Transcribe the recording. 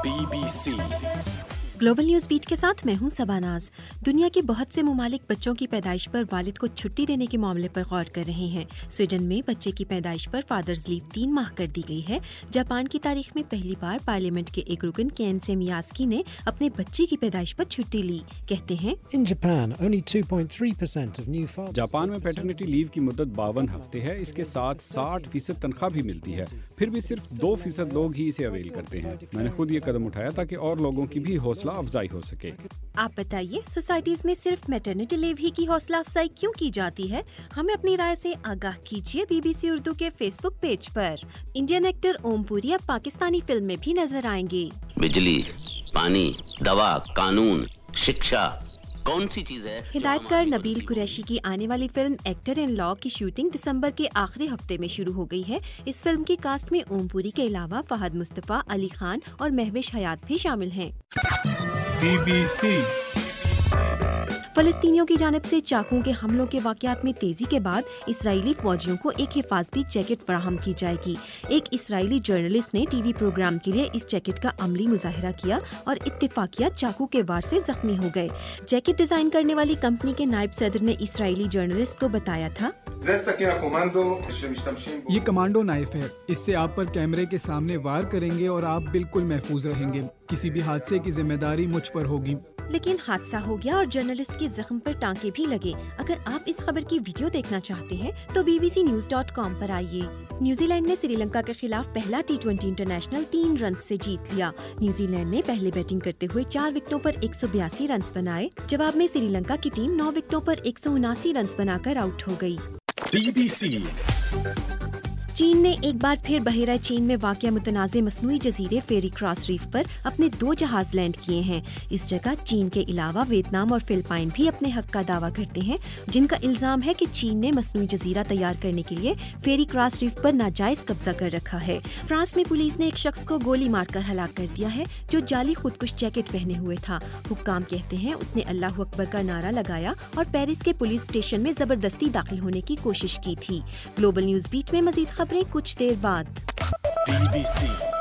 BBC global news beat के साथ मैं हूं सबानाज। दुनिया के बहुत से ममालिक बच्चों की पैदाइश पर वालिद को छुट्टी देने के मामले पर गौर कर रहे हैं। स्वीडन में बच्चे की पैदाइश पर फादर्स लीव 3 माह कर दी गई है। जापान की तारीख में पहली बार पार्लियामेंट के एक रुकन केन सेमियास्की ने अपने बच्चे की पैदाइश पर छुट्टी ली। कहते हैं जापान में पैटर्निटी लीव की मुद्दत 52 हफ्ते है। इसके साथ 60% तनख्वाह भी मिलती है। फिर भी सिर्फ 2% लोग ही इसे अवेल करते हैं। मैंने खुद ये कदम उठाया ताकि और लोगों की भी हौसला अफजाई हो सके। आप बताइए, सोसाइटीज में सिर्फ मैटरनिटी लीव ही की हौसला अफजाई क्यों की जाती है? हमें अपनी राय से आगाह कीजिए BBC उर्दू के फेसबुक पेज पर। इंडियन एक्टर ओम पुरी अब पाकिस्तानी फिल्म में भी नजर आएंगे। बिजली, पानी, दवा, कानून, शिक्षा, कौन सी चीज है? हिदायतकार नबील कुरैशी की आने वाली फिल्म एक्टर इन लॉ की शूटिंग दिसंबर के आखिरी हफ्ते में शुरू हो गई है। इस फिल्म की कास्ट में ओम पुरी के अलावा फहद मुस्तफा, अली खान और महविश हयात भी शामिल हैं। BBC फलस्तीनियों की जानिब से चाकुओं के हमलों के वाकयात में तेजी के बाद इसराइली फौजियों को एक हिफाजती जैकेट फराहम की जाएगी। एक इसराइली जर्नलिस्ट ने टीवी प्रोग्राम के लिए इस जैकेट का अमली मुजाहिरा किया और इत्तेफाकिया चाकू के वार से जख्मी हो गए। जैकेट डिजाइन करने वाली कंपनी के नायब सदर ने इसराइली जर्नलिस्ट को बताया था, ये कमांडो नाइफ है। इससे आप पर कैमरे के सामने वार करेंगे और आप बिल्कुल महफूज रहेंगे। किसी भी हादसे की जिम्मेदारी मुझ पर होगी। लेकिन हादसा हो गया और जर्नलिस्ट के जख्म पर टांके भी लगे। अगर आप इस खबर की वीडियो देखना चाहते हैं तो bbcnews.com पर आइए। न्यूजीलैंड ने श्रीलंका के खिलाफ पहला T20 इंटरनेशनल 3 रन से जीत लिया। न्यूजीलैंड ने पहले बैटिंग करते हुए 4 विकेटों पर 182 रन बनाए। जवाब में श्रीलंका की टीम 9 विकेटों पर 179 रन बनाकर आउट हो गई। BBC चीन ने एक बार फिर बहेरा चीन में वाक़या मुतनाज़े मसनूई जजीरे फेरी क्रॉस रीफ पर अपने 2 जहाज लैंड किए हैं। इस जगह चीन के अलावा वियतनाम और फिलिपाइन भी अपने हक का दावा करते हैं, जिनका इल्जाम है कि चीन ने मसनूई जजीरा तैयार करने के लिए फेरी क्रॉस रीफ पर नाजायज कब्जा कर रखा है। फ्रांस में पुलिस ने एक शख्स को गोली मारकर हलाक कर दिया है, जो जाली खुदकुश जैकेट पहने हुए था। हुक्काम कहते हैं उसने अल्लाह अकबर का नारा लगाया और पेरिस के पुलिस स्टेशन में जबरदस्ती दाखिल होने की कोशिश की थी। ग्लोबल न्यूज बीट में मजीद खबरें कुछ देर बाद। BBC